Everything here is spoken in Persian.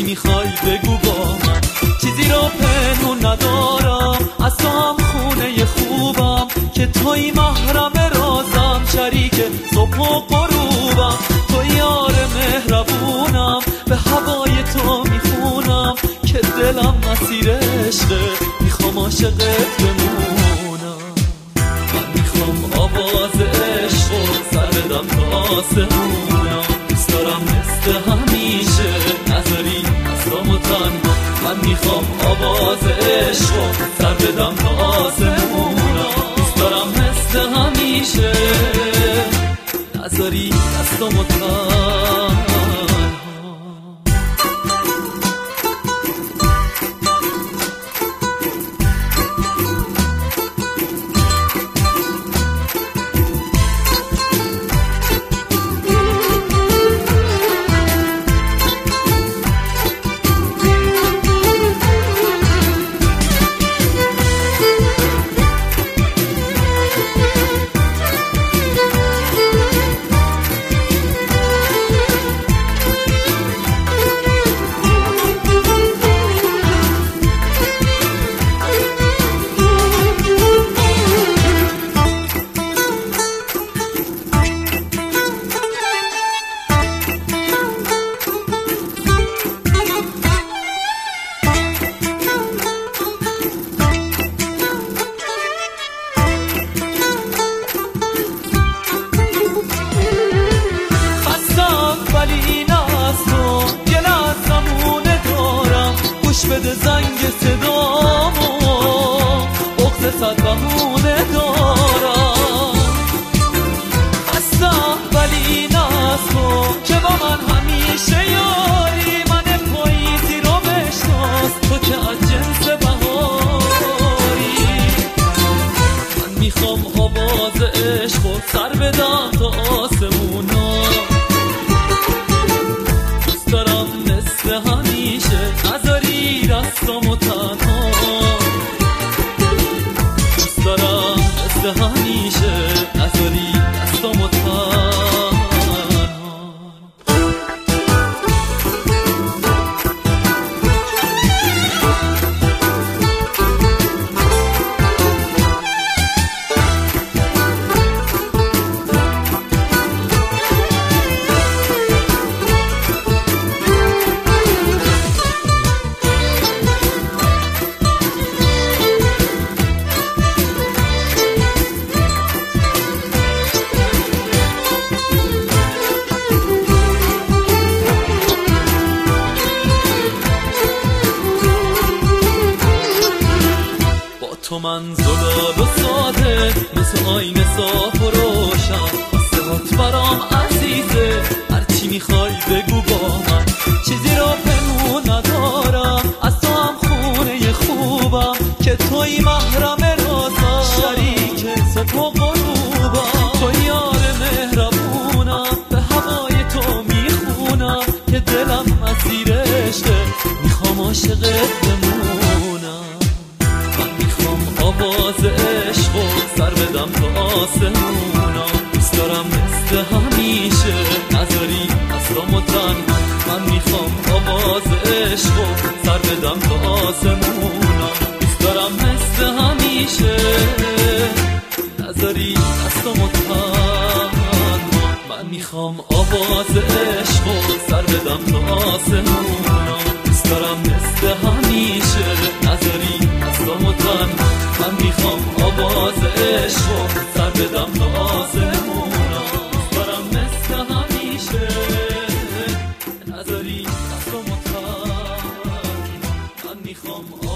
میخوای بگو با من، چیزی رو پنهون ندارم از تو، هم خونه خوبم که توی محرم رازم، شریک صبح و غروبم، تو یار مهربونم، به هوای تو میخونم که دلم مسیر عشقه، میخوام عاشقت بمونم. من میخوام آواز عشق و سر بدم تا آسمونم، دوست دارم مثل همیشه نذاری دستامو تنها. من میخوام آواز عشق و سر بدم تا آسمونم، دوست دارم مثل همیشه نذاری دستامو تنها. بده زنگ صدامو، بغض صد بهونه دارم، هستم ولی این از تو که با من همیشه یاری، من پاییزی رو بشناس تو که از جنس بهاری. من میخوام آواز عشق و سر بدم تا آسمونا، دوست دارم مثل همیشه نذاری دستامو تنها، دوست دارم مثل همیشه نذاری دستامو تنها. تو من زلال و ساده مثل آینه صاف و روشن، آسهات برام عزیزه، هرچی میخوای بگو با من، چیزی را پنهون ندارم از تو، هم خونه خوبم که توی محرم رازم، شریک صبح و غروبم، تو یار مهربونم، به هوای تو میخونم که دلم مسیر عشقه، میخوام عاشقت بمونم. آواز عشق و سر بدم تا آسمونا، دوست دارم مثل همیشه نذاری دستامو تنها. من میخوام آواز عشق و سر بدم تا آسمونا، دوست دارم مثل همیشه نذاری دستامو تنها. من میخوام آواز عشق و سر بدم تا آسمونا، دوست دارم مثل همیشه نذاری دستامو تنها. من میخوام آواز عشق و سر بدم تا آسمونا، دوست دارم مثل همیشه نذاری دستامو تنها. من میخوام